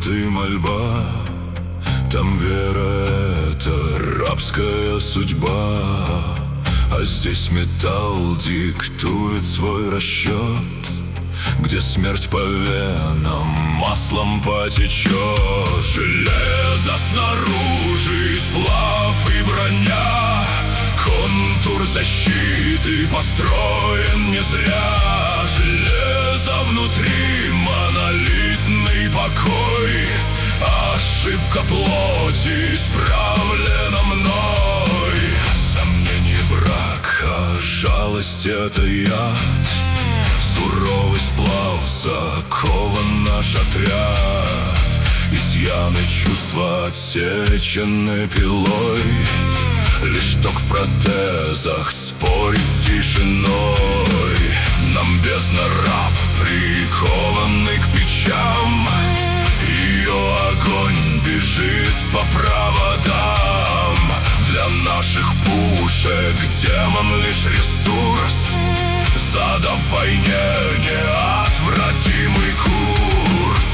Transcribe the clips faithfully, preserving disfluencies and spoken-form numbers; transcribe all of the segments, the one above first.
тут и мольба, там вера — это рабская судьба. А здесь металл диктует свой расчет, где смерть по венам маслом потечет. Железо снаружи, сплав и броня, контур защиты построен не зря. Железо внутри, монолитный покой, ошибка плоти исправлена мной. Сомнений брак, а жалость — это яд. Суровый сплав закован наш отряд. Изъяны чувства отсечены пилой, лишь ток в протезах спорит с тишиной. Нам бездна раб, прикованный к печам. Ее огонь бежит по проводам. Для наших пушек демон лишь ресурс, задав войне неотвратимый курс.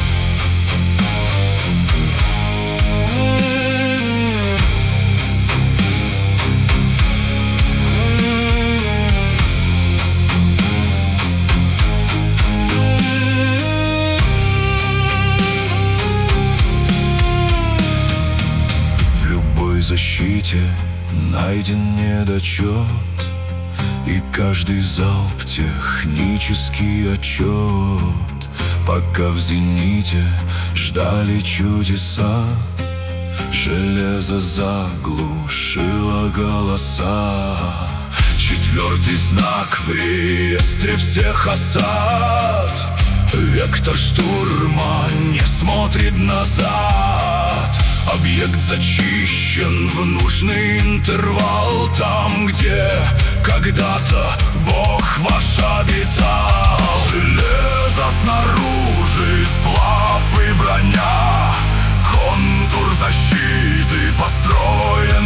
В любой защите найден недочет, и каждый залп — технический отчет. Пока в зените ждали чудеса, железо заглушило голоса. Четвертый знак в реестре всех осад. Вектор штурма не смотрит назад. Объект зачищен в нужный интервал, там, где когда-то Бог ваш обитал. Железо снаружи, сплав и броня, контур защиты построен